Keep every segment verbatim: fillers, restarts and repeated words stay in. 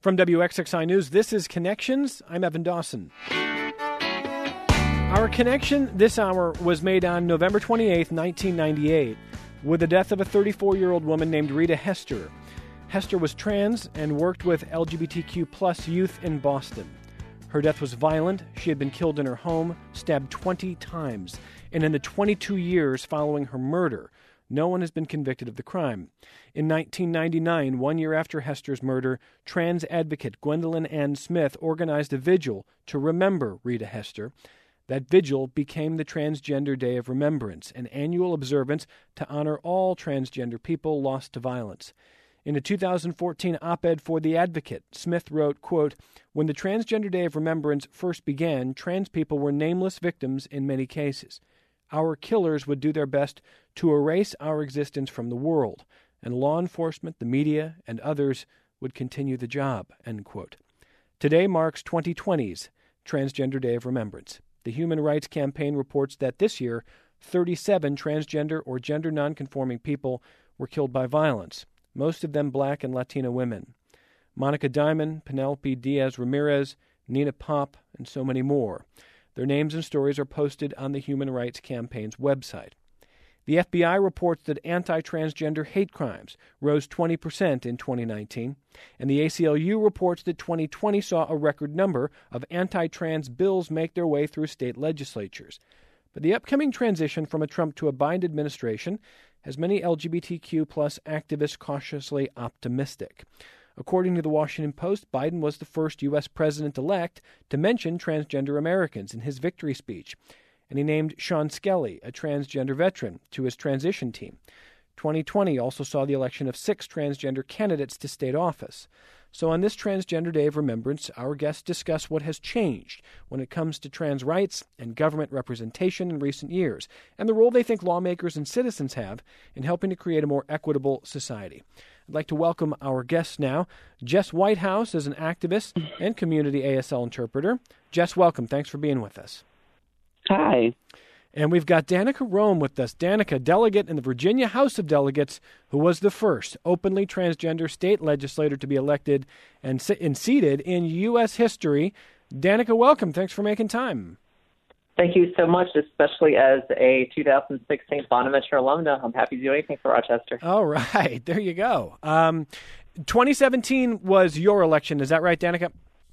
From W X X I News, this is Connections. I'm Evan Dawson. Our connection this hour was made on November twenty-eighth, nineteen ninety-eight, with the death of a thirty-four-year-old woman named Rita Hester. Hester was trans and worked with L G B T Q plus youth in Boston. Her death was violent. She had been killed in her home, stabbed twenty times, and in the twenty-two years following her murder, no one has been convicted of the crime. In nineteen ninety-nine, one year after Hester's murder, trans advocate Gwendolyn Ann Smith organized a vigil to remember Rita Hester. That vigil became the Transgender Day of Remembrance, an annual observance to honor all transgender people lost to violence. In a two thousand fourteen op-ed for The Advocate, Smith wrote, quote, "When the Transgender Day of Remembrance first began, trans people were nameless victims in many cases. Our killers would do their best to erase our existence from the world, and law enforcement, the media, and others would continue the job," end quote. Today marks twenty twenty's Transgender Day of Remembrance. The Human Rights Campaign reports that this year, thirty-seven transgender or gender nonconforming people were killed by violence, most of them black and Latina women. Monica Diamond, Penelope Diaz-Ramirez, Nina Pop, and so many more. Their names and stories are posted on the Human Rights Campaign's website. The F B I reports that anti-transgender hate crimes rose twenty percent in twenty nineteen, and the A C L U reports that twenty twenty saw a record number of anti-trans bills make their way through state legislatures. But the upcoming transition from a Trump to a Biden administration has many L G B T Q plus activists cautiously optimistic. According to the Washington Post, Biden was the first U S president-elect to mention transgender Americans in his victory speech, and he named Sean Skelly, a transgender veteran, to his transition team. twenty twenty also saw the election of six transgender candidates to state office. So on this Transgender Day of Remembrance, our guests discuss what has changed when it comes to trans rights and government representation in recent years, and the role they think lawmakers and citizens have in helping to create a more equitable society. I'd like to welcome our guests now. Jess Whitehouse is an activist and community A S L interpreter. Jess, welcome. Thanks for being with us. Hi. And we've got Danica Roem with us. Danica, delegate in the Virginia House of Delegates, who was the first openly transgender state legislator to be elected and, and seated in U S history. Danica, welcome. Thanks for making time. Thank you so much, especially as a two thousand sixteen Bonaventure alumna. I'm happy to do anything for Rochester. All right. There you go. Um, twenty seventeen was your election. Is that right, Danica?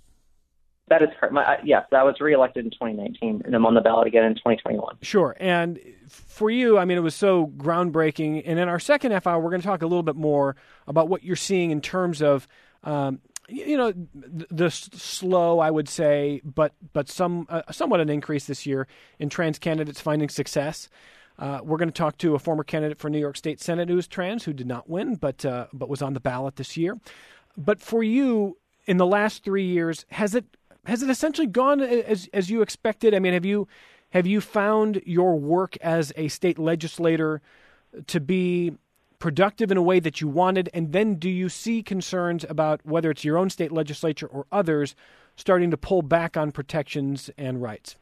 That is correct. My, yes, I was reelected in twenty nineteen, and I'm on the ballot again in twenty twenty-one. Sure. And for you, I mean, it was so groundbreaking. And in our second half hour, we're going to talk a little bit more about what you're seeing in terms of, um, you know, the slow, I would say, but but some uh, somewhat an increase this year in trans candidates finding success. Uh, we're going to talk to a former candidate for New York State Senate who is trans, who did not win, but uh, but was on the ballot this year. But for you, in the last three years, has it Has it essentially gone as as you expected? I mean, have you have you found your work as a state legislator to be productive in a way that you wanted? And then do you see concerns about whether it's your own state legislature or others starting to pull back on protections and rights?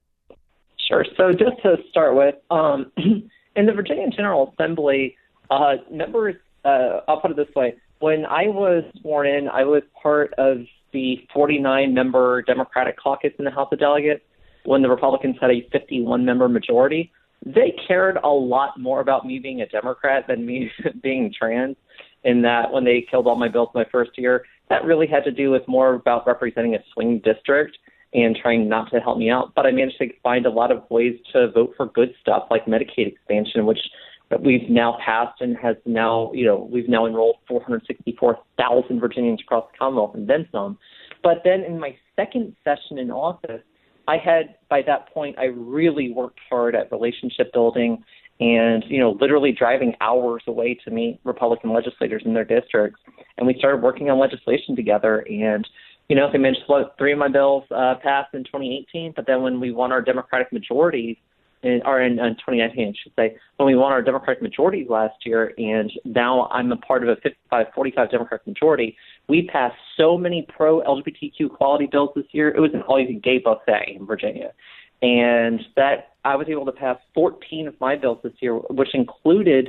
Sure. So just to start with, um, in the Virginia General Assembly, uh, members, uh, I'll put it this way. When I was sworn in, I was part of the forty-nine member Democratic caucus in the House of Delegates. When the Republicans had a fifty-one member majority, they cared a lot more about me being a Democrat than me being trans, in that when they killed all my bills my first year, that really had to do with more about representing a swing district and trying not to help me out. But I managed to find a lot of ways to vote for good stuff like Medicaid expansion, which we've now passed and has now, you know, we've now enrolled four hundred sixty-four thousand Virginians across the Commonwealth and then some. But then in my second session in office, I had, by that point, I really worked hard at relationship building and, you know, literally driving hours away to meet Republican legislators in their districts. And we started working on legislation together. And, you know, as I mentioned, three of my bills uh, passed in twenty eighteen. But then when we won our Democratic majorities, in, or in, in twenty nineteen, I should say, when we won our Democratic majorities last year, and now I'm a part of a fifty-five forty-five Democratic majority, we passed so many pro-L G B T Q quality bills this year. It was an all-you-can-gay buffet in Virginia. And that I was able to pass fourteen of my bills this year, which included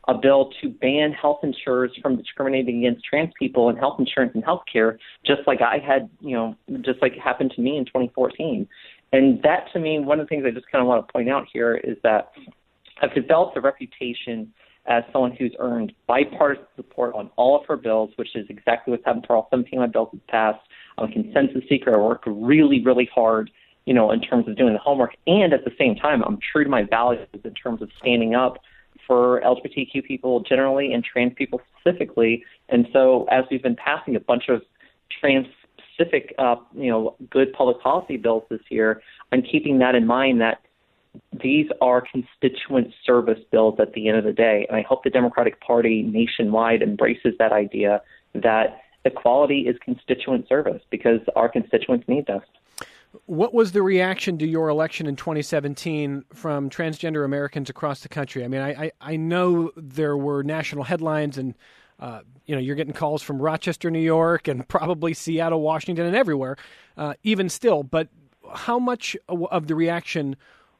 a bill to ban health insurers from discriminating against trans people in health insurance and health care, just like I had, you know, just like it happened to me in twenty fourteen. And that, to me, one of the things I just kind of want to point out here is that I've developed a reputation as someone who's earned bipartisan support on all of her bills, which is exactly what's happened for all seventeen of my bills in the past. I'm a consensus seeker. I work really, really hard, you know, in terms of doing the homework. And at the same time, I'm true to my values in terms of standing up for L G B T Q people generally and trans people specifically. And so as we've been passing a bunch of trans-specific, uh, you know, good public policy bills this year, I'm keeping that in mind that these are constituent service bills at the end of the day. And I hope the Democratic Party nationwide embraces that idea that equality is constituent service because our constituents need us. What was the reaction to your election in twenty seventeen from transgender Americans across the country? I mean, I, I, I know there were national headlines and, uh, you know, you're getting calls from Rochester, New York, and probably Seattle, Washington, and everywhere, uh, even still. But how much of the reaction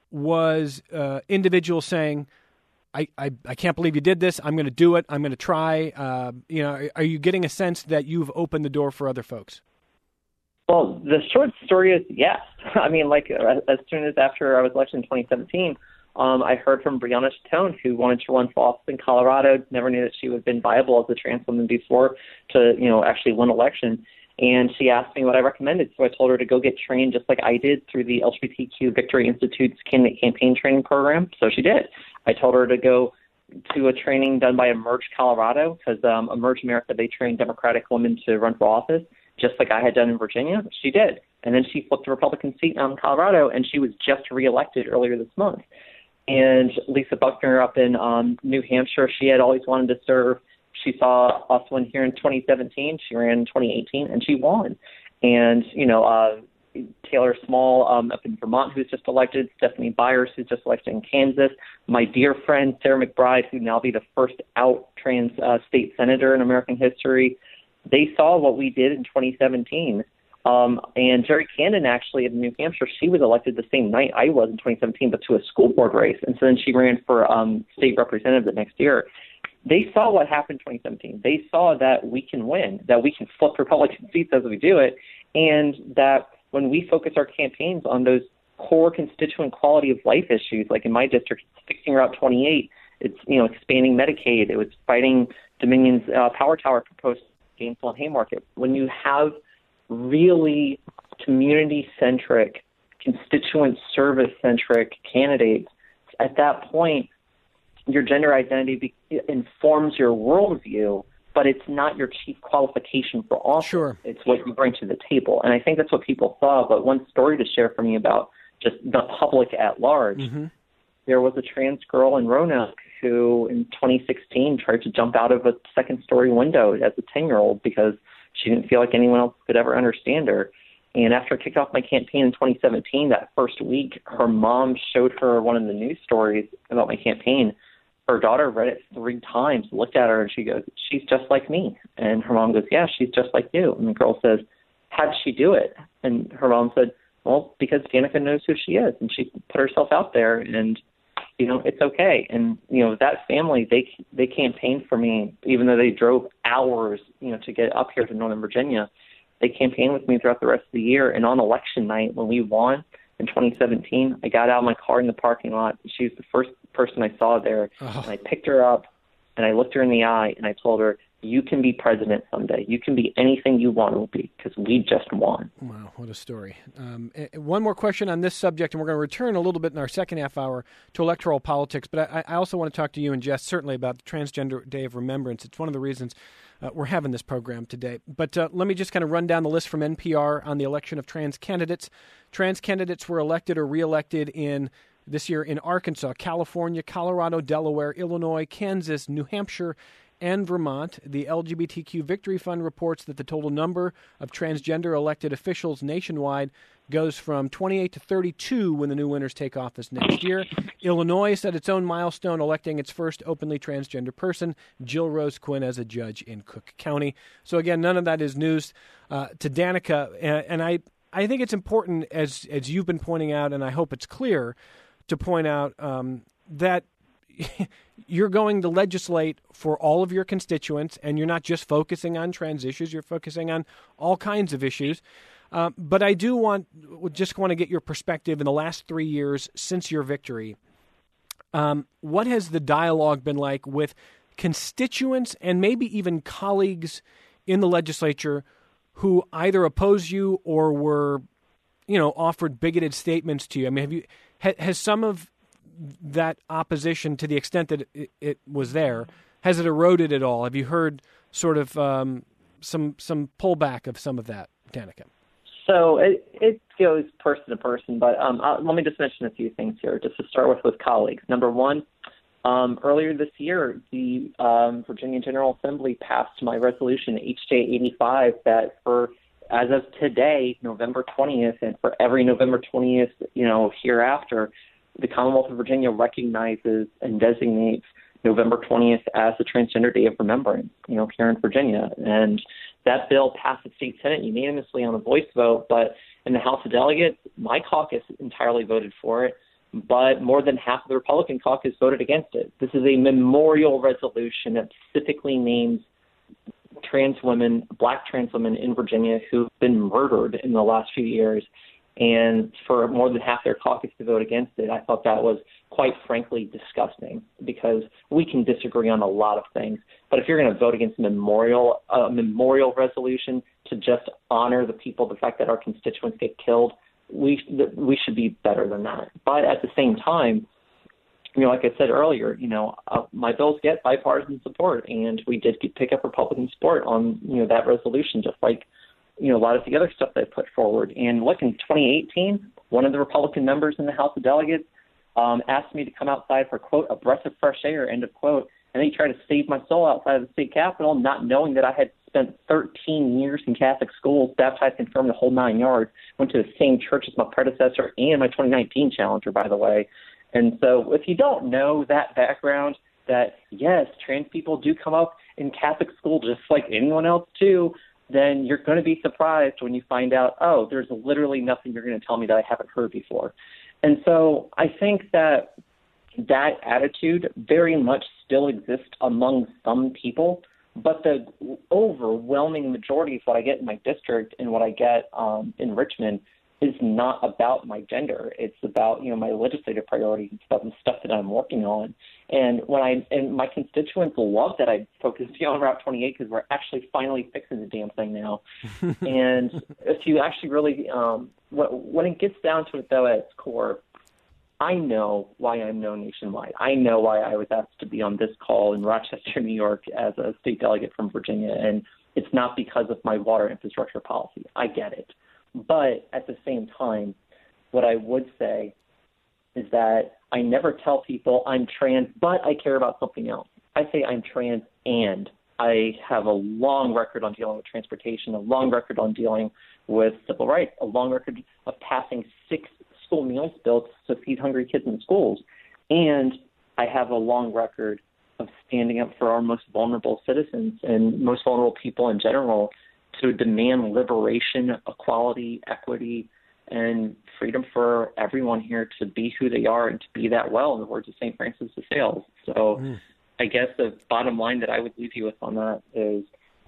was uh, individuals saying, I, I, I can't believe you did this, I'm going to do it, I'm going to try? Uh, you know, are you getting a sense that you've opened the door for other folks? Well, the short story is yes. I mean, like as soon as after I was elected in twenty seventeen, um, I heard from Breonna Tattone, who wanted to run for office in Colorado, never knew that she would have been viable as a trans woman before to, you know, actually win election. And she asked me what I recommended. So I told her to go get trained just like I did through the L G B T Q Victory Institute's candidate campaign training program. So she did. I told her to go to a training done by Emerge Colorado because um, Emerge America, they train Democratic women to run for office, just like I had done in Virginia. She did. And then she flipped a Republican seat in Colorado, and she was just reelected earlier this month. And Lisa Buckner up in um, New Hampshire, she had always wanted to serve. She saw us win here in twenty seventeen. She ran in twenty eighteen, and she won. And, you know, uh, Taylor Small um, up in Vermont, who's just elected, Stephanie Byers, who's just elected in Kansas, my dear friend Sarah McBride, who now be the first out trans uh, state senator in American history. They saw what we did in twenty seventeen. Um, and Jerry Cannon, actually, in New Hampshire, she was elected the same night I was in twenty seventeen, but to a school board race. And so then she ran for um, state representative the next year. They saw what happened in twenty seventeen. They saw that we can win, that we can flip Republican seats as we do it, and that when we focus our campaigns on those core constituent quality of life issues, like in my district, fixing Route twenty-eight, it's, you know, expanding Medicaid, it was fighting Dominion's uh, power tower proposal, Gainesville and Haymarket. When you have really community-centric, constituent service-centric candidates, at that point, your gender identity be- informs your worldview, but it's not your chief qualification for office. Sure. It's what you bring to the table. And I think that's what people saw. But one story to share from you about just the public at large, mm-hmm. there was a trans girl in Roanoke who in twenty sixteen tried to jump out of a second-story window as a ten-year-old because she didn't feel like anyone else could ever understand her. And after I kicked off my campaign in twenty seventeen, that first week, her mom showed her one of the news stories about my campaign. Her daughter read it three times, looked at her, and she goes, "She's just like me." And her mom goes, "Yeah, she's just like you." And the girl says, "How'd she do it?" And her mom said, "Well, because Danica knows who she is, and she put herself out there, and, you know, it's okay." And, you know, that family, they they campaigned for me, even though they drove hours, you know, to get up here to Northern Virginia. They campaigned with me throughout the rest of the year. And on election night, when we won in twenty seventeen, I got out of my car in the parking lot. She was the first person I saw there. Oh. And I picked her up, and I looked her in the eye, and I told her, "You can be president someday. You can be anything you want to be because we just won." Wow, what a story. Um, one more question on this subject, and we're going to return a little bit in our second half hour to electoral politics. But I, I also want to talk to you and Jess, certainly, about the Transgender Day of Remembrance. It's one of the reasons uh, we're having this program today. But uh, let me just kind of run down the list from N P R on the election of trans candidates. Trans candidates were elected or reelected in this year in Arkansas, California, Colorado, Delaware, Illinois, Kansas, New Hampshire, and Vermont. The L G B T Q Victory Fund reports that the total number of transgender elected officials nationwide goes from twenty-eight to thirty-two when the new winners take office next year. Illinois set its own milestone, electing its first openly transgender person, Jill Rose Quinn, as a judge in Cook County. So again, none of that is news uh, to Danica, and, and I, I think it's important, as as you've been pointing out, and I hope it's clear, to point out um, that you're going to legislate for all of your constituents, and you're not just focusing on trans issues, you're focusing on all kinds of issues. Uh, but I do want, just want to get your perspective in the last three years since your victory. Um, what has the dialogue been like with constituents and maybe even colleagues in the legislature who either oppose you or were, you know, offered bigoted statements to you? I mean, have you ha, has some of that opposition, to the extent that it, it was there, has it eroded at all? Have you heard sort of um, some some pullback of some of that, Danica? So it, it goes person to person, but um, uh, let me just mention a few things here, just to start with with colleagues. Number one, um, earlier this year, the um, Virginia General Assembly passed my resolution, H J eighty-five, that for, as of today, November twentieth, and for every November twentieth, you know, hereafter, the Commonwealth of Virginia recognizes and designates November twentieth as the Transgender Day of Remembrance, you know, here in Virginia. And that bill passed the state Senate unanimously on a voice vote, but in the House of Delegates, my caucus entirely voted for it, but more than half of the Republican caucus voted against it. This is a memorial resolution that specifically names trans women, black trans women in Virginia who've been murdered in the last few years. And for more than half their caucus to vote against it, I thought that was, quite frankly, disgusting, because we can disagree on a lot of things. But if you're going to vote against a memorial, uh, memorial resolution to just honor the people, the fact that our constituents get killed, we we should be better than that. But at the same time, you know, like I said earlier, you know, uh, my bills get bipartisan support, and we did pick up Republican support on, you know, that resolution, just like, you know, a lot of the other stuff they put forward. And look, in twenty eighteen, one of the Republican members in the House of Delegates um, asked me to come outside for, quote, a breath of fresh air, end of quote. And he tried to save my soul outside of the state capitol, not knowing that I had spent thirteen years in Catholic schools, baptized, confirmed, the whole nine yards, went to the same church as my predecessor and my twenty nineteen challenger, by the way. And so if you don't know that background, that, yes, trans people do come up in Catholic school just like anyone else too, then you're going to be surprised when you find out, oh, there's literally nothing you're going to tell me that I haven't heard before. And so I think that that attitude very much still exists among some people, but the overwhelming majority of what I get in my district and what I get um, in Richmond is not about my gender. It's about, you know, my legislative priorities. It's about the stuff that I'm working on. And when I and my constituents love that I focus on Route twenty-eight, because we're actually finally fixing the damn thing now. And if you actually really, um, when it gets down to it, though, at its core, I know why I'm known nationwide. I know why I was asked to be on this call in Rochester, New York, as a state delegate from Virginia. And it's not because of my water infrastructure policy. I get it. But at the same time, what I would say is that I never tell people I'm trans, but I care about something else. I say I'm trans and I have a long record on dealing with transportation, a long record on dealing with civil rights, a long record of passing six school meals bills to feed hungry kids in schools. And I have a long record of standing up for our most vulnerable citizens and most vulnerable people in general, to demand liberation, equality, equity, and freedom for everyone here to be who they are and to be that well, in the words of Saint Francis de Sales. So mm. I guess the bottom line that I would leave you with on that is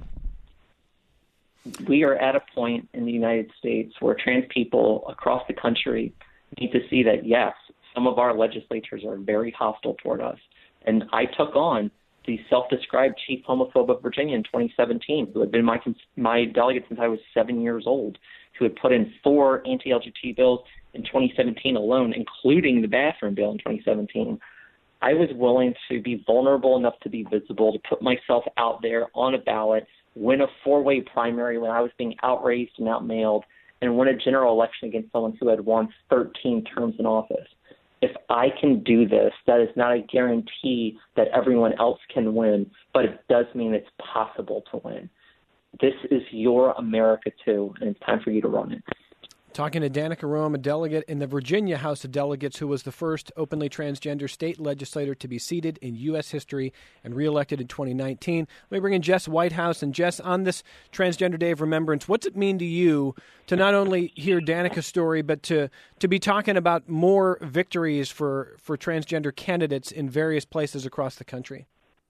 we are at a point in the United States where trans people across the country need to see that, yes, some of our legislatures are very hostile toward us. And I took on the self-described chief homophobe of Virginia in twenty seventeen, who had been my my delegate since I was seven years old, who had put in four anti-L G B T bills in twenty seventeen alone, including the bathroom bill in twenty seventeen. I was willing to be vulnerable enough to be visible, to put myself out there on a ballot, win a four-way primary when I was being outraised and outmailed, and win a general election against someone who had won thirteen terms in office. If I can do this, that is not a guarantee that everyone else can win, but it does mean it's possible to win. This is your America, too, and it's time for you to run it. Talking to Danica Roem, a delegate in the Virginia House of Delegates, who was the first openly transgender state legislator to be seated in U S history and reelected in twenty nineteen. Let me bring in Jess Whitehouse. And Jess, on this Transgender Day of Remembrance, what's it mean to you to not only hear Danica's story, but to, to be talking about more victories for, for transgender candidates in various places across the country?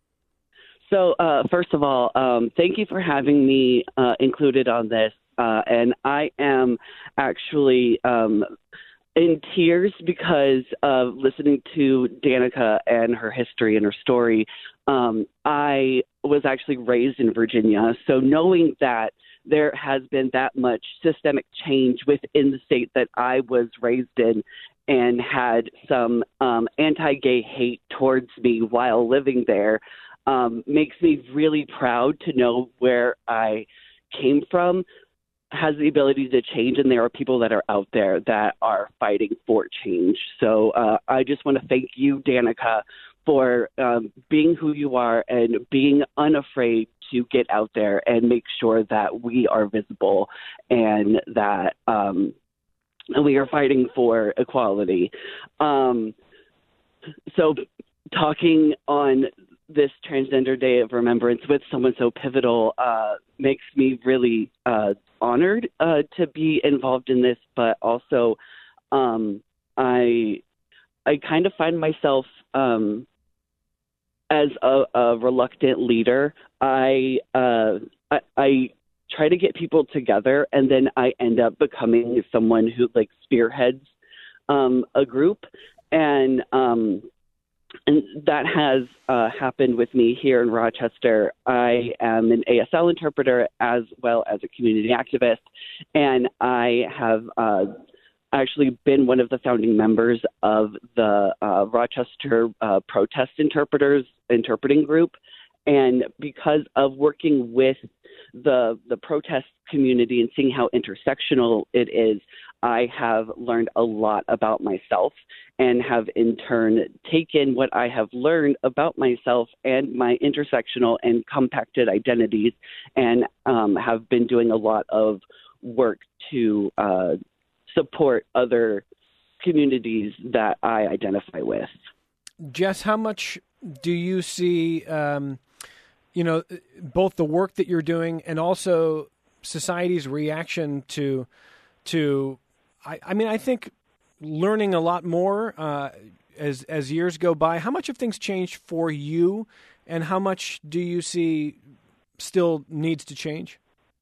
So, uh, first of all, um, thank you for having me uh, included on this. Uh, and I am actually um, in tears because of listening to Danica and her history and her story. Um, I was actually raised in Virginia, so knowing that there has been that much systemic change within the state that I was raised in and had some um, anti-gay hate towards me while living there um, makes me really proud to know where I came from has the ability to change, and there are people that are out there that are fighting for change. So uh, I just want to thank you, Danica, for um, being who you are and being unafraid to get out there and make sure that we are visible and that um, we are fighting for equality. Um, so talking on this Transgender Day of Remembrance with someone so pivotal uh, makes me really uh, honored uh, to be involved in this, but also um, I I kind of find myself um, as a, a reluctant leader. I, uh, I I try to get people together, and then I end up becoming someone who like spearheads um, a group, and um, And that has uh, happened with me here in Rochester. I am an A S L interpreter as well as a community activist, and I have uh, actually been one of the founding members of the uh, Rochester uh, Protest Interpreters Interpreting Group. And because of working with the the protest community and seeing how intersectional it is, I have learned a lot about myself and have in turn taken what I have learned about myself and my intersectional and compacted identities and um, have been doing a lot of work to uh, support other communities that I identify with. Jess, how much do you see, um, you know, both the work that you're doing and also society's reaction to, to, I, I mean, I think learning a lot more uh, as as years go by. How much have things changed for you, and how much do you see still needs to change?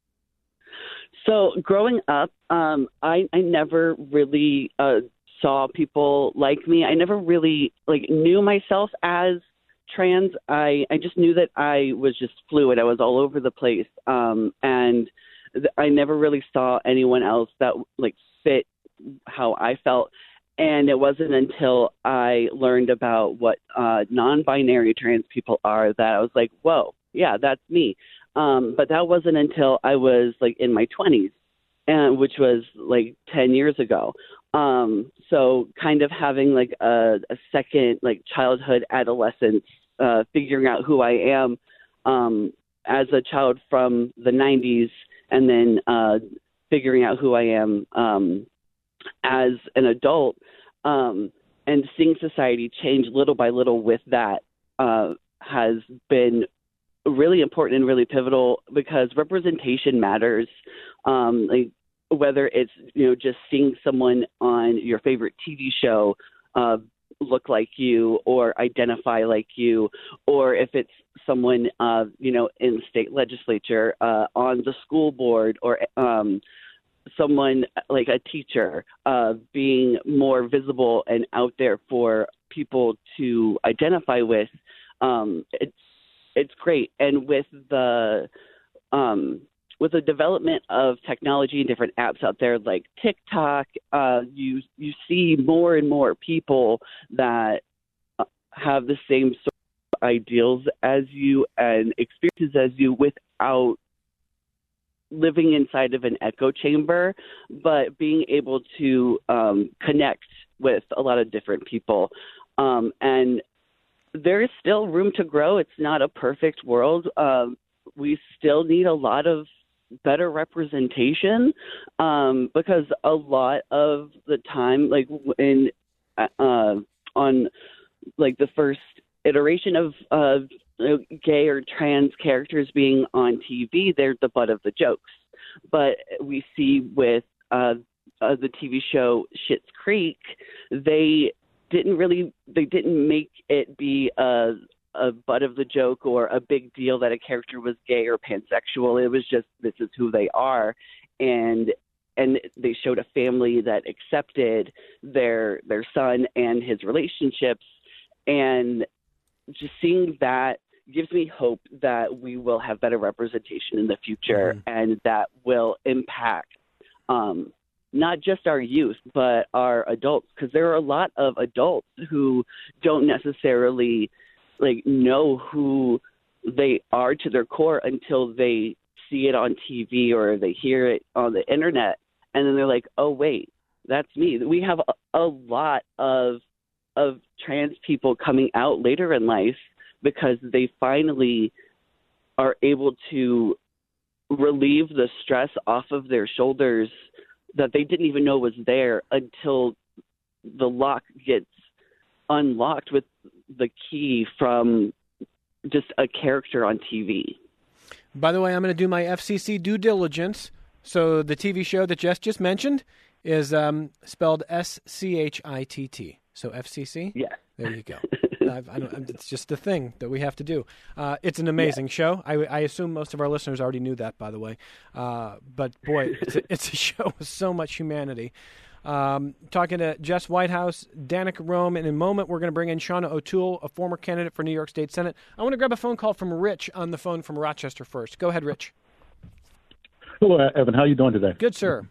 So growing up, um, I, I never really uh, saw people like me. I never really like knew myself as trans. I, I just knew that I was just fluid. I was all over the place. Um, and th- I never really saw anyone else that like fit how I felt. And it wasn't until I learned about what uh, non-binary trans people are that I was like, whoa, yeah, that's me. Um, but that wasn't until I was like in my twenties, and which was like ten years ago. Um, so kind of having like a, a second like childhood, adolescence, uh, figuring out who I am um, as a child from the nineties, and then uh, figuring out who I am um, as an adult, um, and seeing society change little by little with that uh, has been really important and really pivotal, because representation matters. Um, like whether it's, you know, just seeing someone on your favorite T V show uh, look like you or identify like you, or if it's someone, uh, you know, in the state legislature, uh, on the school board, or um, someone like a teacher uh, being more visible and out there for people to identify with. Um, it's It's great. And with the um, with the development of technology and different apps out there like TikTok, uh, you you see more and more people that have the same sort of ideals as you and experiences as you without living inside of an echo chamber, but being able to um, connect with a lot of different people. Um, and there is still room to grow. It's not a perfect world. Um, we still need a lot of better representation, um, because a lot of the time, like in uh, on like the first iteration of uh, gay or trans characters being on T V, they're the butt of the jokes. But we see with uh, uh, the T V show Schitt's Creek, they didn't really, they didn't make it be a, a butt of the joke or a big deal that a character was gay or pansexual. It was just, this is who they are. And and they showed a family that accepted their their son and his relationships. And just seeing that gives me hope that we will have better representation in the future, mm-hmm. and that will impact um, not just our youth, but our adults, because there are a lot of adults who don't necessarily like know who they are to their core until they see it on T V or they hear it on the internet, and then they're like, oh wait, that's me. We have a, a lot of of trans people coming out later in life because they finally are able to relieve the stress off of their shoulders that they didn't even know was there until the lock gets unlocked with the key from just a character on T V. By the way, I'm going to do my F C C due diligence. So the T V show that Jess just mentioned is um, spelled S C H I T T. So F C C? Yeah. There you go. I've, I don't, it's just a thing that we have to do. Uh, it's an amazing yeah. show. I, I assume most of our listeners already knew that, by the way. Uh, but, boy, it's a, it's a show with so much humanity. Um, talking to Jess Whitehouse, Danica Roem, and in a moment we're going to bring in Shauna O'Toole, a former candidate for New York State Senate. I want to grab a phone call from Rich on the phone from Rochester first. Go ahead, Rich. Hello, Evan. How are you doing today? Good, sir.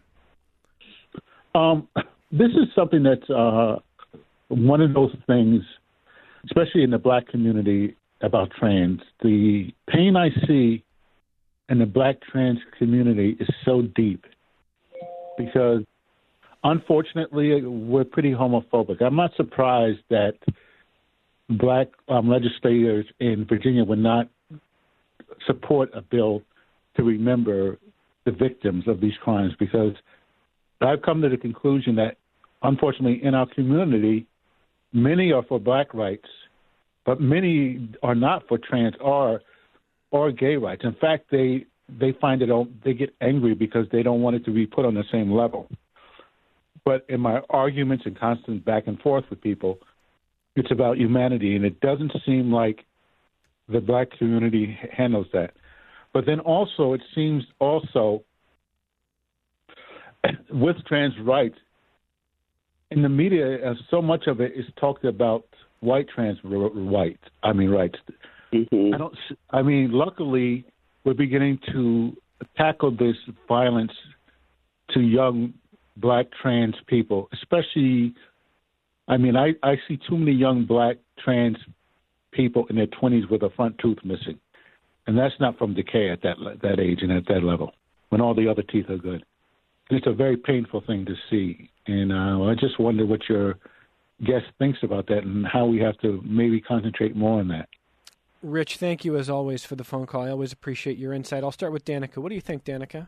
Um, this is something that's uh, one of those things, especially in the black community, about trans. The pain I see in the black trans community is so deep because, unfortunately, we're pretty homophobic. I'm not surprised that black um, legislators in Virginia would not support a bill to remember the victims of these crimes, because I've come to the conclusion that, unfortunately, in our community, many are for black rights, but many are not for trans or or gay rights. In fact, they they find it they get angry because they don't want it to be put on the same level. But in my arguments and constant back and forth with people, it's about humanity, and it doesn't seem like the black community handles that. But then also, it seems also with trans rights, in the media, uh, so much of it is talked about white trans rights. I mean, rights. Mm-hmm. I don't. I mean, luckily, we're beginning to tackle this violence to young black trans people, especially. I mean, I, I see too many young black trans people in their twenties with a front tooth missing, and that's not from decay at that that age and at that level, when all the other teeth are good. And it's a very painful thing to see, and uh, I just wonder what your guest thinks about that and how we have to maybe concentrate more on that. Rich, thank you as always for the phone call. I always appreciate your insight. I'll start with Danica. What do you think, Danica?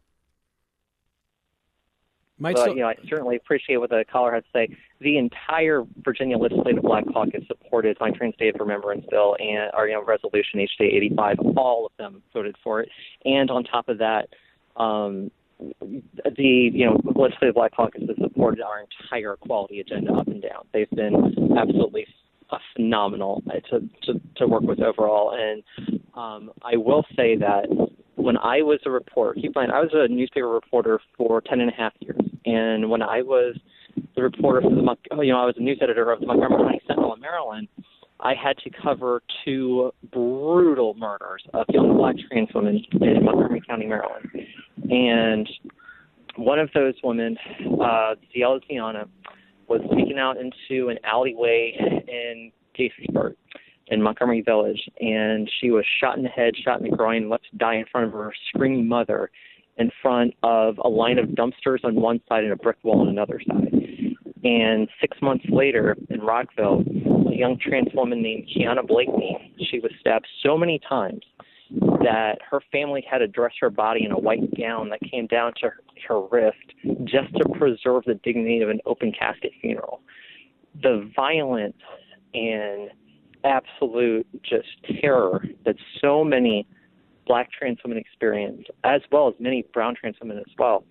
Might well, still... you know, I certainly appreciate what the caller had to say. The entire Virginia Legislative Black Caucus supported my Trans Day of Remembrance bill and our you know, resolution H J eighty-five. All of them voted for it. And on top of that, um, the you know Legislative Black Caucus has supported our entire equality agenda up and down. They've been absolutely phenomenal to, to, to work with overall. And um, I will say that when I was a reporter, keep in mind, I was a newspaper reporter for ten and a half years. And when I was the reporter for the, you know, I was a news editor of the Montgomery County Sentinel in Maryland, I had to cover two brutal murders of young black trans women in Montgomery County, Maryland. And one of those women, uh, Ciela Tiana, was taken out into an alleyway in Gaithersburg in Montgomery Village, and she was shot in the head, shot in the groin, left to die in front of her screaming mother in front of a line of dumpsters on one side and a brick wall on another side. And six months later in Rockville, a young trans woman named Kiana Blakeney, she was stabbed so many times that her family had to dress her body in a white gown that came down to her, her wrist just to preserve the dignity of an open casket funeral. The violence and absolute just terror that so many Black trans women experience, as well as many brown trans women as well,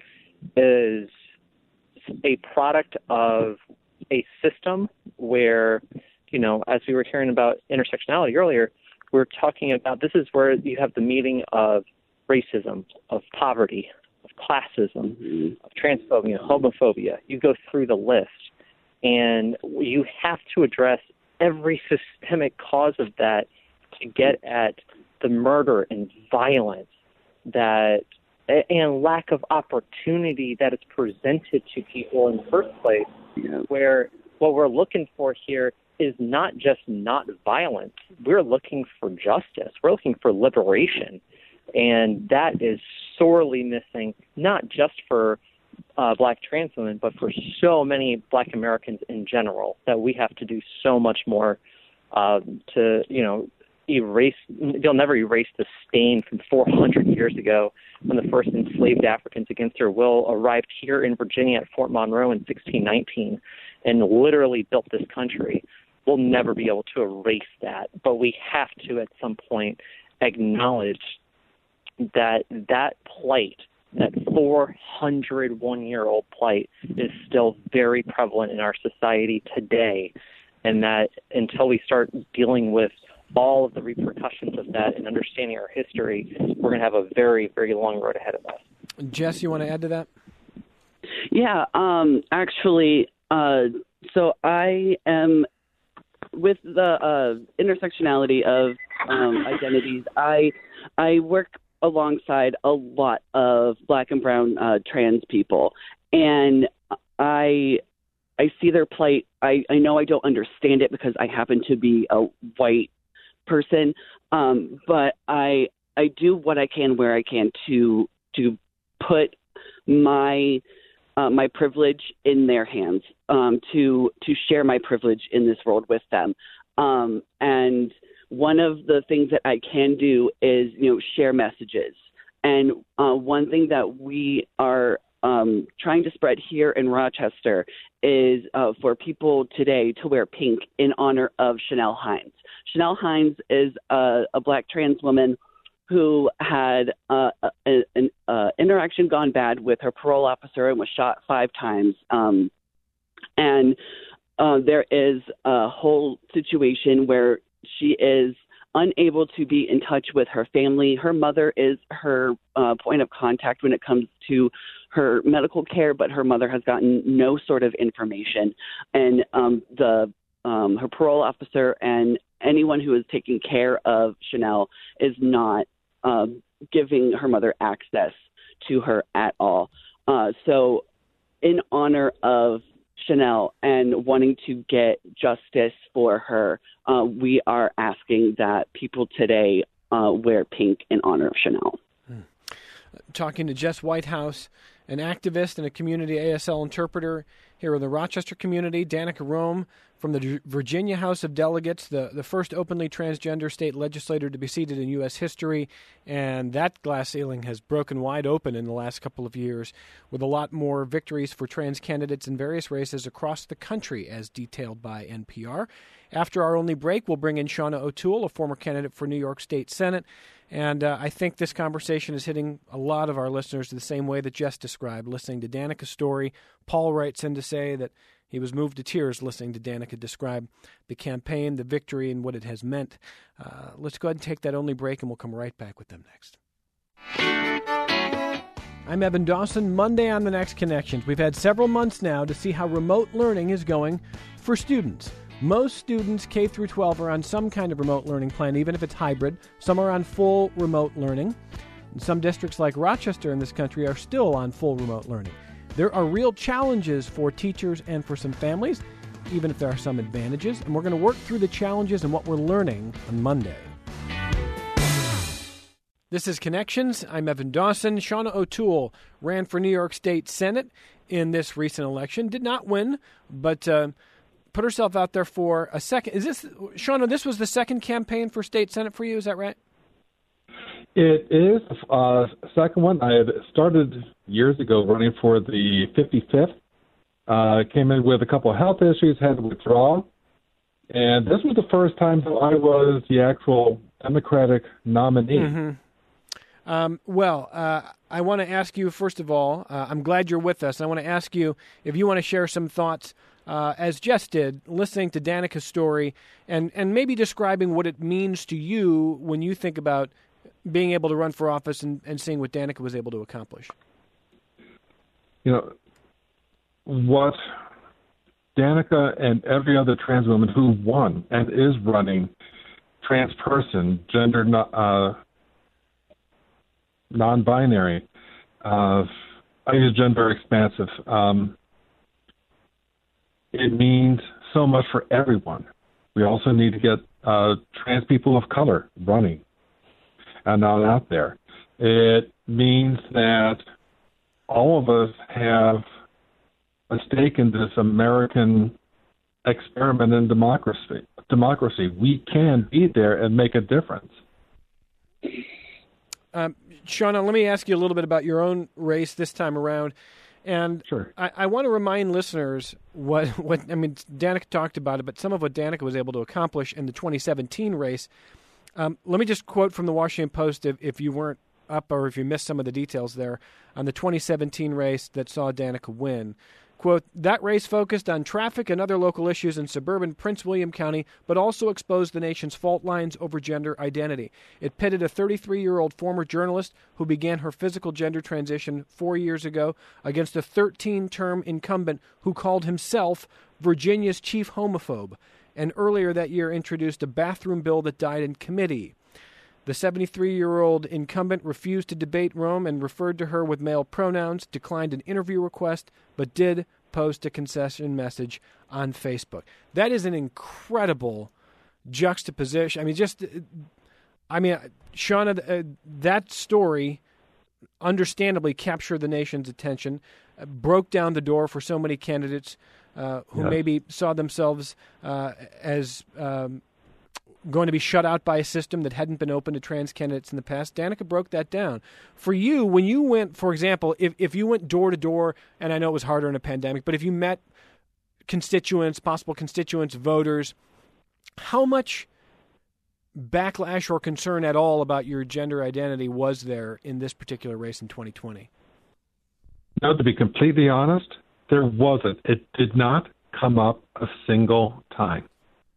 is a product of a system where, you know, as we were hearing about intersectionality earlier, we're talking about this is where you have the meeting of racism, of poverty, of classism, mm-hmm. of transphobia, homophobia. You go through the list, and you have to address every systemic cause of that to get at the murder and violence that and lack of opportunity that is presented to people in the first place, yeah. where what we're looking for here is not just not violence. We're looking for justice. We're looking for liberation. And that is sorely missing, not just for uh, Black trans women, but for so many Black Americans in general, that we have to do so much more uh, to, you know, erase. They'll never erase the stain from four hundred years ago when the first enslaved Africans against their will arrived here in Virginia at Fort Monroe in sixteen nineteen and literally built this country. We'll never be able to erase that, but we have to at some point acknowledge that that plight, that four hundred one-year-old plight, is still very prevalent in our society today, and that until we start dealing with all of the repercussions of that and understanding our history, we're going to have a very, very long road ahead of us. Jess, you want to add to that? Yeah, um, actually, uh, so I am, with the uh, intersectionality of um, identities, I I work alongside a lot of Black and brown uh, trans people, and I I see their plight. I, I know I don't understand it because I happen to be a white person, um, but I I do what I can where I can to to put my uh, my privilege in their hands, um, to to share my privilege in this world with them, um, and one of the things that I can do is, you know, share messages. And uh, one thing that we are um, trying to spread here in Rochester is uh, for people today to wear pink in honor of Chanel Hines. Chanel Hines is a, a Black trans woman who had uh, a, an uh, interaction gone bad with her parole officer and was shot five times. Um, and uh, there is a whole situation where she is unable to be in touch with her family. Her mother is her uh, point of contact when it comes to her medical care, but her mother has gotten no sort of information. And um, the um, her parole officer and anyone who is taking care of Chanel is not uh, giving her mother access to her at all. Uh, so in honor of Chanel and wanting to get justice for her, uh, we are asking that people today uh, wear pink in honor of Chanel. Hmm. Talking to Jess Whitehouse, an activist and a community A S L interpreter here in the Rochester community. Danica Roem from the Virginia House of Delegates, the, the first openly transgender state legislator to be seated in U S history. And that glass ceiling has broken wide open in the last couple of years, with a lot more victories for trans candidates in various races across the country, as detailed by N P R. After our only break, we'll bring in Shauna O'Toole, a former candidate for New York State Senate. And uh, I think this conversation is hitting a lot of our listeners the same way that Jess described, listening to Danica's story. Paul writes in to say that he was moved to tears listening to Danica describe the campaign, the victory, and what it has meant. Uh, let's go ahead and take that only break, and we'll come right back with them next. I'm Evan Dawson. Monday on The Next Connections. We've had several months now to see how remote learning is going for students. Most students K through twelve are on some kind of remote learning plan, even if it's hybrid. Some are on full remote learning. And some districts like Rochester in this country are still on full remote learning. There are real challenges for teachers and for some families, even if there are some advantages. And we're going to work through the challenges and what we're learning on Monday. This is Connections. I'm Evan Dawson. Shauna O'Toole ran for New York State Senate in this recent election. Did not win, but uh, put herself out there for a second. Is this, Shauna, this was the second campaign for State Senate for you, is that right? It is. Uh, second one, I had started years ago running for the fifty-fifth. Uh, came in with a couple of health issues, had to withdraw. And this was the first time that I was the actual Democratic nominee. Mm-hmm. Um, well, uh, I want to ask you, first of all, uh, I'm glad you're with us. I want to ask you if you want to share some thoughts, uh, as Jess did, listening to Danica's story, and, and maybe describing what it means to you when you think about being able to run for office and, and seeing what Danica was able to accomplish. You know, what Danica and every other trans woman who won and is running, trans person, gender uh, non-binary, uh, I use gender expansive. Um, it means so much for everyone. We also need to get uh, trans people of color running and not out there. It means that all of us have a stake in this American experiment in democracy. Democracy. We can be there and make a difference. Um, Shauna, let me ask you a little bit about your own race this time around. And sure. I, I want to remind listeners what, what, I mean, Danica talked about it, but some of what Danica was able to accomplish in the twenty seventeen race. Um, let me just quote from the Washington Post, if, if you weren't up or if you missed some of the details there, on the twenty seventeen race that saw Danica win. Quote, that race focused on traffic and other local issues in suburban Prince William County, but also exposed the nation's fault lines over gender identity. It pitted a thirty-three-year-old former journalist who began her physical gender transition four years ago against a thirteen-term incumbent who called himself Virginia's chief homophobe, and earlier that year introduced a bathroom bill that died in committee. The seventy-three-year-old incumbent refused to debate Rome and referred to her with male pronouns, declined an interview request, but did post a concession message on Facebook. That is an incredible juxtaposition. I mean, just, I mean, Shauna, uh, that story understandably captured the nation's attention, uh, broke down the door for so many candidates uh, who yeah. maybe saw themselves uh, as um, going to be shut out by a system that hadn't been open to trans candidates in the past. Danica broke that down. For you, when you went, for example, if, if you went door to door, and I know it was harder in a pandemic, but if you met constituents, possible constituents, voters, how much backlash or concern at all about your gender identity was there in this particular race in twenty twenty? No, to be completely honest, there wasn't. It did not come up a single time.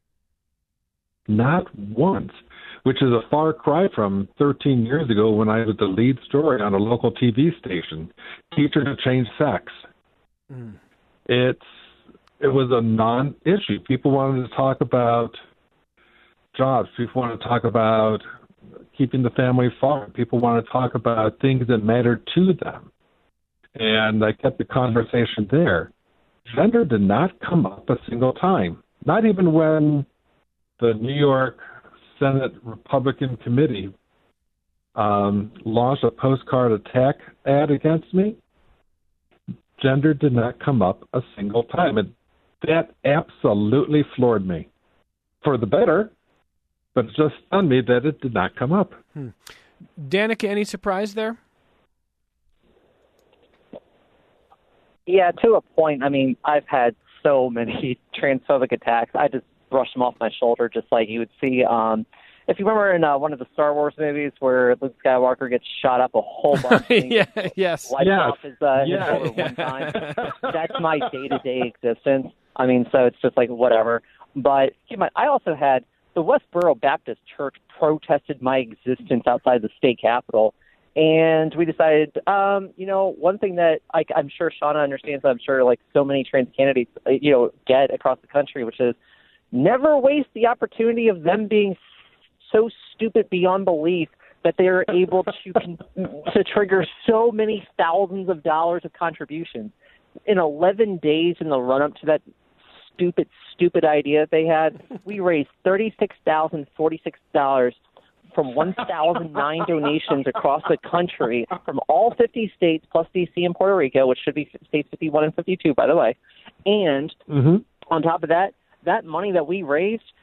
Not once, which is a far cry from thirteen years ago when I was the lead story on a local T V station, Teacher to Change Sex. Mm. It's it was a non-issue. People wanted to talk about jobs. People wanted to talk about keeping the family farm. People wanted to talk about things that mattered to them. And I kept the conversation there. Gender did not come up a single time, not even when the New York Senate Republican Committee um, launched a postcard attack ad against me. Gender did not come up a single time. And that absolutely floored me. For the better, but it just stunned me that it did not come up. Hmm. Danica, any surprise there? Yeah, to a point. I mean, I've had so many transphobic attacks. I just brush them off my shoulder, just like you would see. Um, if you remember in uh, one of the Star Wars movies where Luke Skywalker gets shot up a whole bunch, yeah, yes, wipes yes. off his, uh, yes. his shoulder one time. That's my day-to-day existence. I mean, so it's just like whatever. But keep in mind, I also had the Westboro Baptist Church protested my existence outside the state capitol. And we decided, um, you know, one thing that I, I'm sure Shauna understands, I'm sure like so many trans candidates, you know, get across the country, which is never waste the opportunity of them being so stupid beyond belief that they are able to to trigger so many thousands of dollars of contributions. In eleven days in the run-up to that stupid, stupid idea that they had, we raised thirty-six thousand forty-six dollars from one thousand nine donations across the country from all fifty states plus D C and Puerto Rico, which should be states fifty-one and fifty-two, by the way. And mm-hmm. on top of that, that money that we raised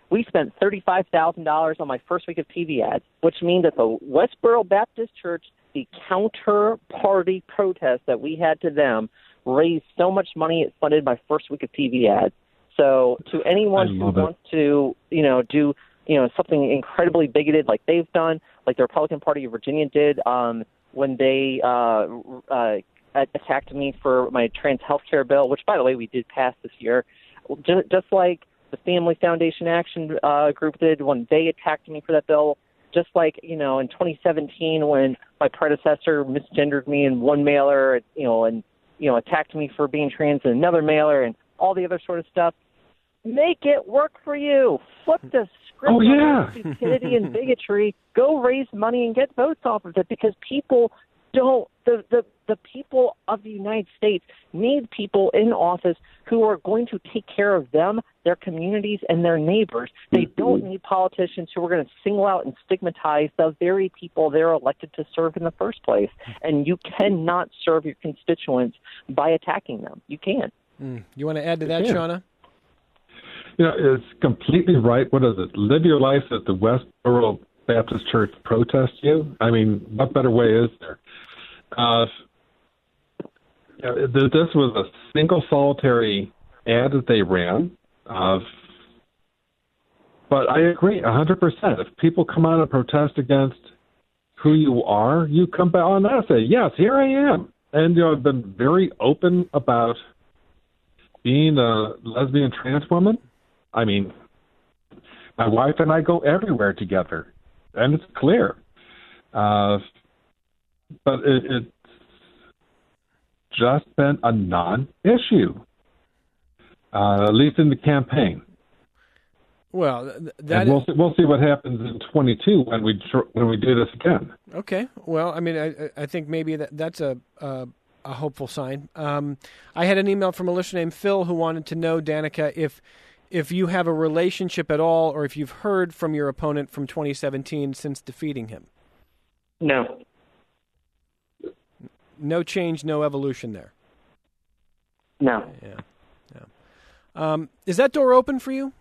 we spent thirty-five thousand dollars on my first week of T V ads, which means that the Westboro Baptist Church, the counter-party protest that we had to them, raised so much money it funded my first week of T V ads. So to anyone who it. wants to, you know, do, you know, something incredibly bigoted like they've done, like the Republican Party of Virginia did um, when they uh, uh, attacked me for my trans health care bill, which, by the way, we did pass this year, just, just like the Family Foundation Action uh, Group did when they attacked me for that bill, just like, you know, in twenty seventeen when my predecessor misgendered me in one mailer, you know, and, you know, attacked me for being trans in another mailer and all the other sort of stuff. Make it work for you. Flip the script oh, yeah. on stupidity and bigotry. Go raise money and get votes off of it, because people don't, the, the, the people of the United States need people in office who are going to take care of them, their communities, and their neighbors. They don't need politicians who are going to single out and stigmatize the very people they're elected to serve in the first place. And you cannot serve your constituents by attacking them. You can't. Mm. You want to add to that, Yeah. Shauna? You know, it's completely right. What is it? Live your life at the Westboro Baptist Church protest you. I mean, what better way is there? Uh, you know, this was a single solitary ad that they ran. Uh, but I agree one hundred percent. If people come out and protest against who you are, you come back on that and say, yes, here I am. And, you know, I've been very open about being a lesbian trans woman. I mean, my wife and I go everywhere together, and it's clear. Uh, but it, it's just been a non-issue, uh, at least in the campaign. Well, th- that and we'll see, we'll see what happens in twenty-two when we when we do this again. Okay. Well, I mean, I, I think maybe that that's a a, a hopeful sign. Um, I had an email from a listener named Phil who wanted to know, Danica, if if you have a relationship at all, or if you've heard from your opponent from twenty seventeen since defeating him. No. No change, no evolution there. No. Yeah. Yeah. Um, is that door open for you?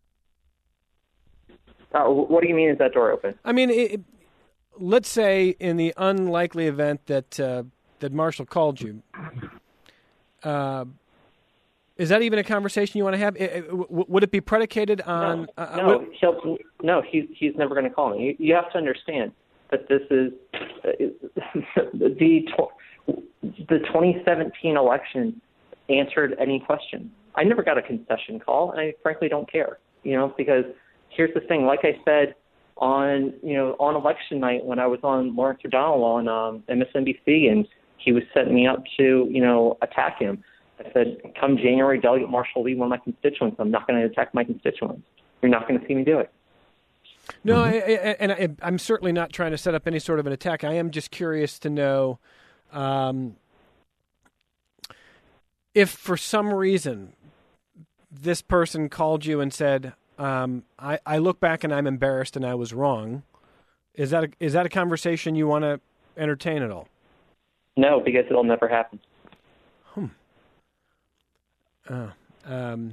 Uh, what do you mean, is that door open? I mean, it, it, let's say in the unlikely event that uh, that Marshall called you, uh, is that even a conversation you want to have? It, it, w- would it be predicated on? No, uh, no, would, he'll, no he's, he's never going to call me. You, you have to understand that this is uh, the tw- the twenty seventeen election answered any question. I never got a concession call, and I frankly don't care, you know, because here's the thing. Like I said on, you know, on election night when I was on Lawrence O'Donnell on um, M S N B C, and he was setting me up to, you know, attack him. I said, come January, Delegate Marshall Lee, one of my constituents. I'm not going to attack my constituents. You're not going to see me do it. No, mm-hmm. I, I, and I, I'm certainly not trying to set up any sort of an attack. I am just curious to know um, if for some reason this person called you and said, um, I, I look back and I'm embarrassed and I was wrong. Is that a, is that a conversation you want to entertain at all? No, because it'll never happen. Hmm. Uh, um,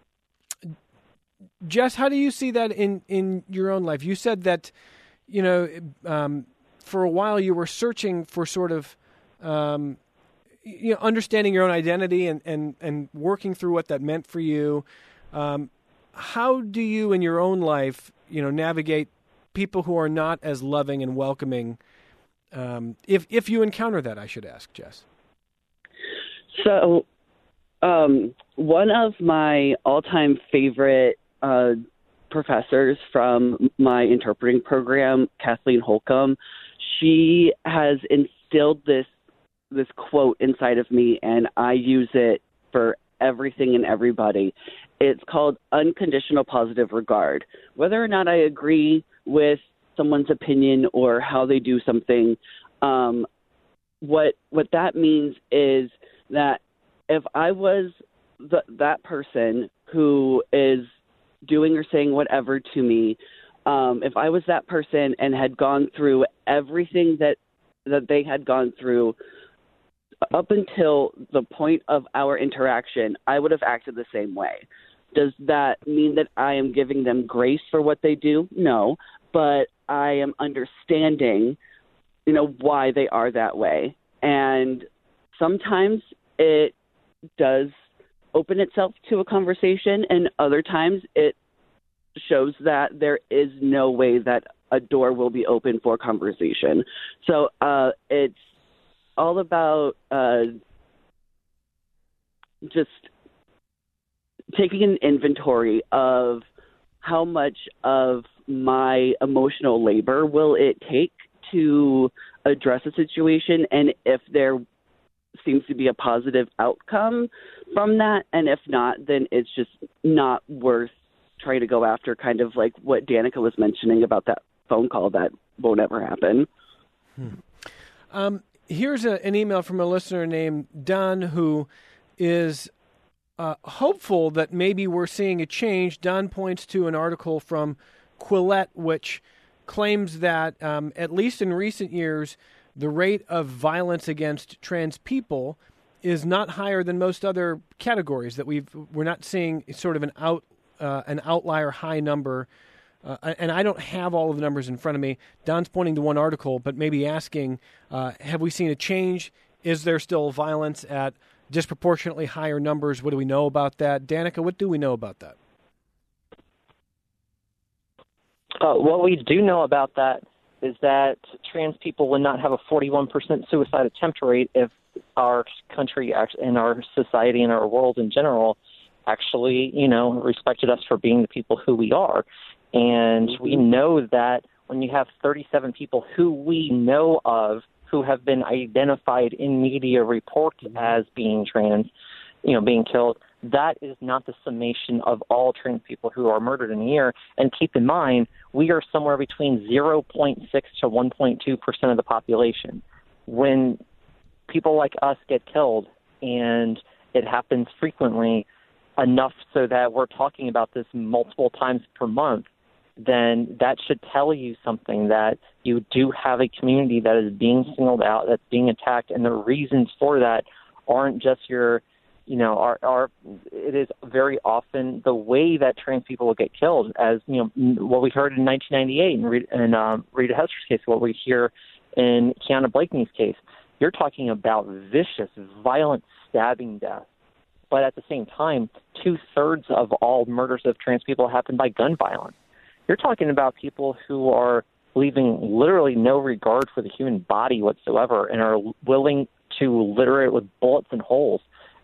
Jess, how do you see that in, in your own life? You said that, you know, um, for a while you were searching for sort of, um, you know, understanding your own identity and, and, and working through what that meant for you. Um, how do you in your own life, you know, navigate people who are not as loving and welcoming? Um, if, if you encounter that, I should ask, Jess. So, um, one of my all-time favorite uh, professors from my interpreting program, Kathleen Holcomb, she has instilled this this quote inside of me, and I use it for everything and everybody. It's called unconditional positive regard. Whether or not I agree with someone's opinion or how they do something, um, what what that means is that if I was the, that person who is doing or saying whatever to me, um, if I was that person and had gone through everything that that they had gone through up until the point of our interaction, I would have acted the same way. Does that mean that I am giving them grace for what they do? No, but I am understanding, you know, why they are that way. And sometimes it does open itself to a conversation, and other times it shows that there is no way that a door will be open for conversation. So uh, it's all about uh, just taking an inventory of how much of my emotional labor will it take to address a situation, and if there seems to be a positive outcome from that, and if not, then it's just not worth trying to go after, kind of like what Danica was mentioning about that phone call that won't ever happen. Hmm. Um, here's a, an email from a listener named Don, who is uh, hopeful that maybe we're seeing a change. Don points to an article from Quillette, which claims that, um, at least in recent years, the rate of violence against trans people is not higher than most other categories, that we've, we're not seeing sort of an out uh, an outlier high number. Uh, and I don't have all of the numbers in front of me. Don's pointing to one article, but maybe asking, uh, have we seen a change? Is there still violence at disproportionately higher numbers? What do we know about that? Danica, what do we know about that? Uh, what we do know about that is that trans people would not have a forty-one percent suicide attempt rate if our country and our society and our world in general actually, you know, respected us for being the people who we are. And we know that when you have thirty-seven people who we know of who have been identified in media reports as being trans, you know, being killed, that is not the summation of all trans people who are murdered in a year. And keep in mind, we are somewhere between zero point six to one point two percent of the population. When people like us get killed, and it happens frequently, enough so that we're talking about this multiple times per month, then that should tell you something, that you do have a community that is being singled out, that's being attacked, and the reasons for that aren't just your, you know, are, are it is very often the way that trans people will get killed, as, you know, what we heard in nineteen ninety-eight in, Rita, in um, Rita Hester's case, what we hear in Kiana Blakeney's case. You're talking about vicious, violent stabbing deaths. But at the same time, two-thirds of all murders of trans people happen by gun violence. You're talking about people who are leaving literally no regard for the human body whatsoever and are willing to litter it with bullets and holes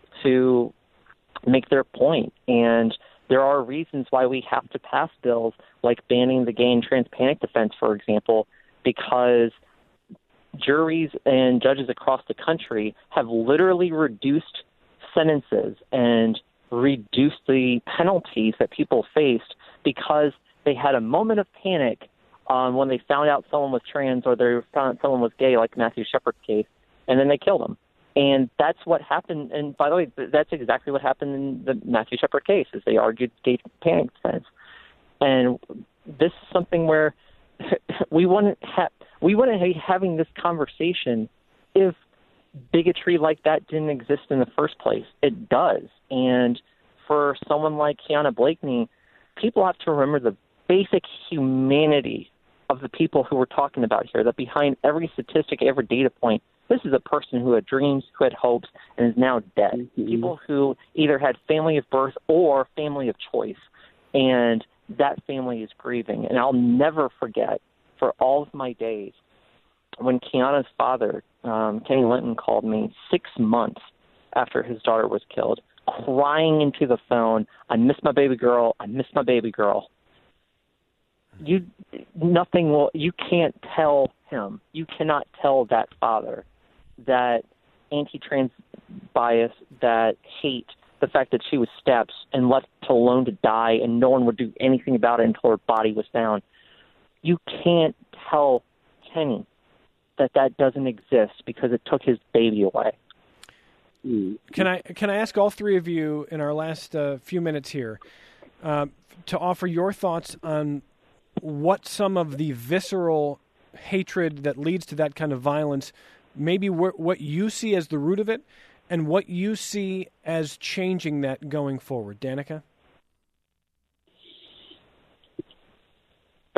to make their point. And there are reasons why we have to pass bills like banning the gay and trans panic defense, for example, because juries and judges across the country have literally reduced sentences and reduce the penalties that people faced because they had a moment of panic um, when they found out someone was trans or they found out someone was gay, like Matthew Shepard's case, and then they killed them. And that's what happened. And by the way, that's exactly what happened in the Matthew Shepard case, is they argued gay panic defense. And this is something where we wouldn't have we wouldn't be having this conversation if bigotry like that didn't exist in the first place. It does. And for someone like Kiana Blakeney, people have to remember the basic humanity of the people who we're talking about here, that behind every statistic, every data point, this is a person who had dreams, who had hopes, and is now dead. Mm-hmm. People who either had family of birth or family of choice, and that family is grieving. And I'll never forget, for all of my days, when Kiana's father, um, Kenny Linton, called me six months after his daughter was killed, crying into the phone, "I miss my baby girl, I miss my baby girl." You, nothing will, you can't tell him, you cannot tell that father that anti-trans bias, that hate, the fact that she was stabbed and left alone to die and no one would do anything about it until her body was found. You can't tell Kenny that that doesn't exist because it took his baby away. Can I can I ask all three of you in our last uh, few minutes here uh, to offer your thoughts on what some of the visceral hatred that leads to that kind of violence, maybe wh- what you see as the root of it, and what you see as changing that going forward? Danica?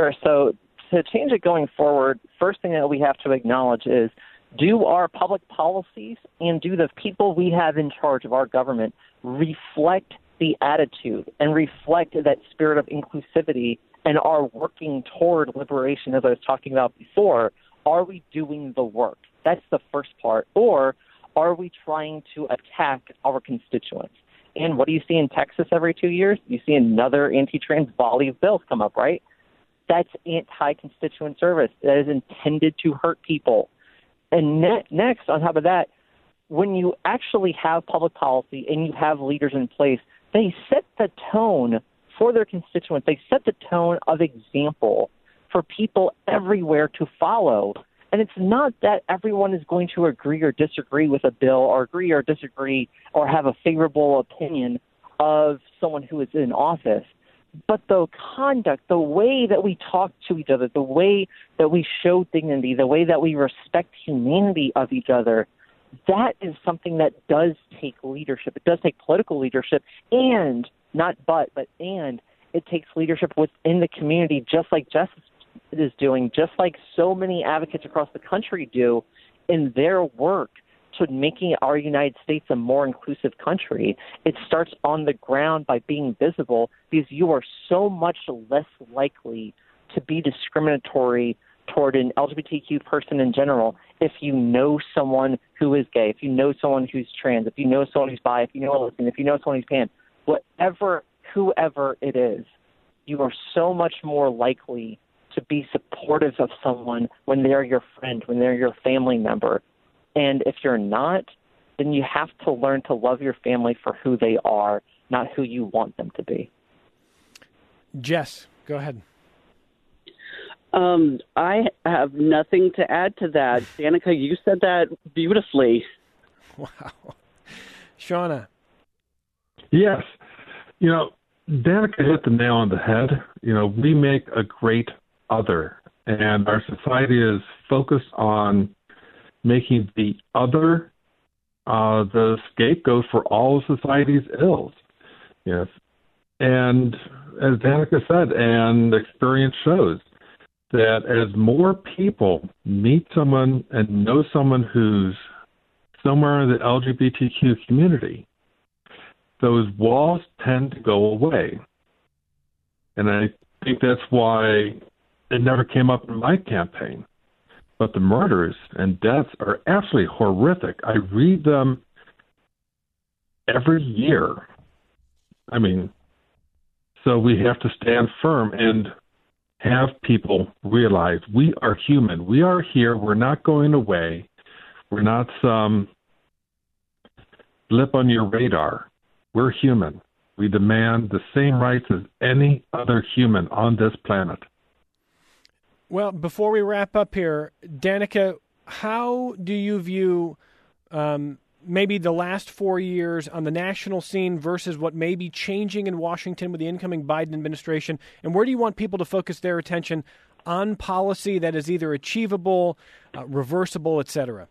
Sure. So to change it going forward, first thing that we have to acknowledge is, do our public policies and do the people we have in charge of our government reflect the attitude and reflect that spirit of inclusivity and are working toward liberation, as I was talking about before? Are we doing the work? That's the first part. Or are we trying to attack our constituents? And what do you see in Texas every two years? You see another anti-trans volley of bills come up, right? That's anti-constituent service. That is intended to hurt people. And ne- next, on top of that, when you actually have public policy and you have leaders in place, they set the tone for their constituents. They set the tone of example for people everywhere to follow. And it's not that everyone is going to agree or disagree with a bill or agree or disagree or have a favorable opinion of someone who is in office. But the conduct, the way that we talk to each other, the way that we show dignity, the way that we respect humanity of each other, that is something that does take leadership. It does take political leadership, and not but, but and it takes leadership within the community, just like Justice is doing, just like so many advocates across the country do in their work to making our United States a more inclusive country. It starts on the ground by being visible, because you are so much less likely to be discriminatory toward an L G B T Q person in general if you know someone who is gay, if you know someone who's trans, if you know someone who's bi, if you know a lesbian, if you know someone who's pan, whatever, whoever it is, you are so much more likely to be supportive of someone when they're your friend, when they're your family member. And if you're not, then you have to learn to love your family for who they are, not who you want them to be. Jess, go ahead. Um, I have nothing to add to that. Danica, you said that beautifully. Wow. Shauna. Yes. You know, Danica hit the nail on the head. You know, we make a great other, and our society is focused on making the other uh, the scapegoat for all of society's ills. Yes. And as Danica said, and experience shows, that as more people meet someone and know someone who's somewhere in the L G B T Q community, those walls tend to go away. And I think that's why it never came up in my campaign. But the murders and deaths are absolutely horrific. I read them every year. I mean, so we have to stand firm and have people realize we are human. We are here. We're not going away. We're not some blip on your radar. We're human. We demand the same rights as any other human on this planet. Well, before we wrap up here, Danica, how do you view um, maybe the last four years on the national scene versus what may be changing in Washington with the incoming Biden administration? And where do you want people to focus their attention on policy that is either achievable, uh, reversible, et cetera?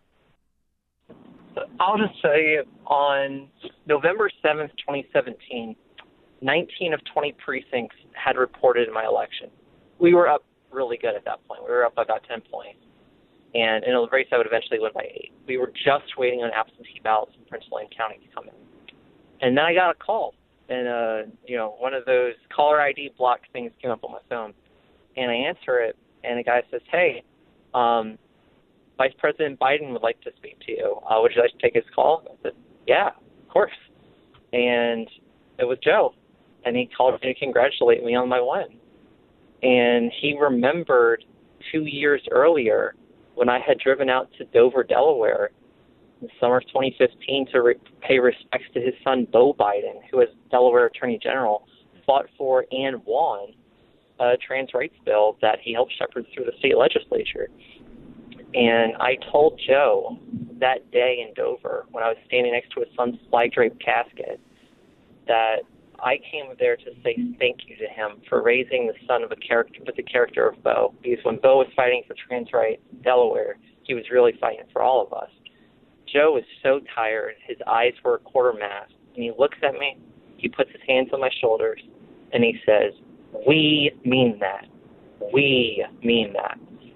I'll just say on November seventh, twenty seventeen, nineteen of twenty precincts had reported in my election. We were up really good at that point. We were up by about ten points. And in a race I would eventually win by eight. We were just waiting on absentee ballots in Prince William County to come in. And then I got a call. And, uh, you know, one of those caller I D block things came up on my phone. And I answer it, and a guy says, hey, um, Vice President Biden would like to speak to you. Uh, would you like to take his call? I said, yeah, of course. And it was Joe. And he called me to congratulate me on my win. And he remembered two years earlier when I had driven out to Dover, Delaware in the summer of twenty fifteen to re- pay respects to his son, Beau Biden, who as Delaware Attorney General fought for and won a trans rights bill that he helped shepherd through the state legislature. And I told Joe that day in Dover, when I was standing next to his son's flag-draped casket, that I came there to say thank you to him for raising the son of a character with the character of Beau. Because when Beau was fighting for trans rights in Delaware, he was really fighting for all of us. Joe was so tired, his eyes were a quarter mast, and he looks at me, he puts his hands on my shoulders, and he says, we mean that. We mean that.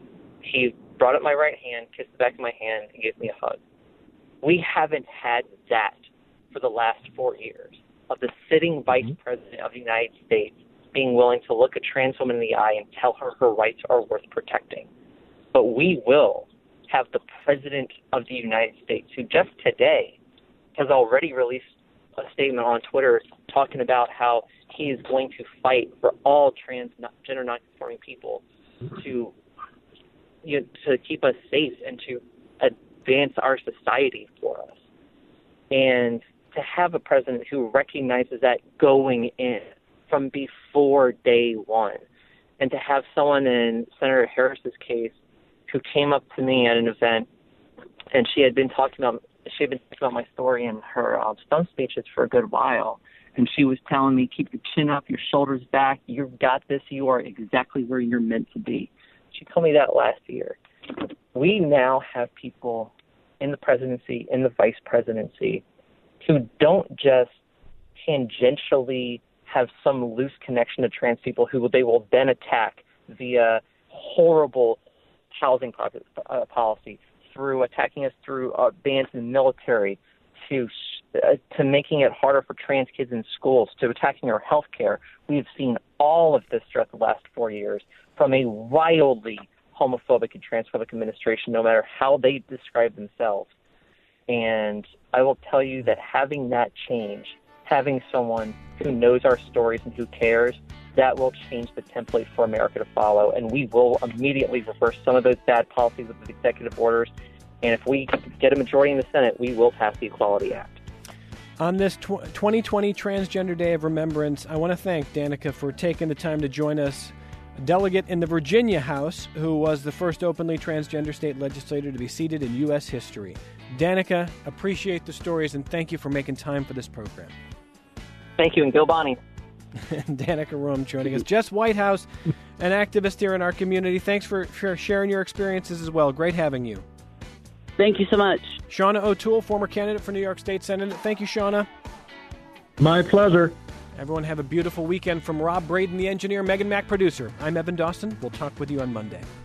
He brought up my right hand, kissed the back of my hand, and gave me a hug. We haven't had that for the last four years of the sitting vice president of the United States being willing to look a trans woman in the eye and tell her her rights are worth protecting. But we will have the president of the United States, who just today has already released a statement on Twitter talking about how he is going to fight for all transgender nonconforming people to you know, to keep us safe and to advance our society for us. And to have a president who recognizes that going in from before day one, and to have someone in Senator Harris's case who came up to me at an event, and she had been talking about she had been talking about my story in her uh, stump speeches for a good while, and she was telling me, keep your chin up, your shoulders back, you've got this, you are exactly where you're meant to be. She told me that last year. We now have people in the presidency, in the vice presidency, who don't just tangentially have some loose connection to trans people who they will then attack via horrible housing uh, policy, through attacking us through uh, bans in the military, to uh, to making it harder for trans kids in schools, to attacking our health care. We've seen all of this throughout the last four years from a wildly homophobic and transphobic administration, no matter how they describe themselves. And I will tell you that having that change, having someone who knows our stories and who cares, that will change the template for America to follow. And we will immediately reverse some of those bad policies with the executive orders. And if we get a majority in the Senate, we will pass the Equality Act. On this twenty twenty Transgender Day of Remembrance, I want to thank Danica for taking the time to join us, a delegate in the Virginia House who was the first openly transgender state legislator to be seated in U S history. Danica, appreciate the stories and thank you for making time for this program. Thank you, and go Bonnie. Danica Roem joining us. Jess Whitehouse, an activist here in our community. Thanks for, for sharing your experiences as well. Great having you. Thank you so much. Shauna O'Toole, former candidate for New York State Senate. Thank you, Shauna. My pleasure. Everyone have a beautiful weekend. From Rob Braden, the engineer, Megan Mack, producer. I'm Evan Dawson. We'll talk with you on Monday.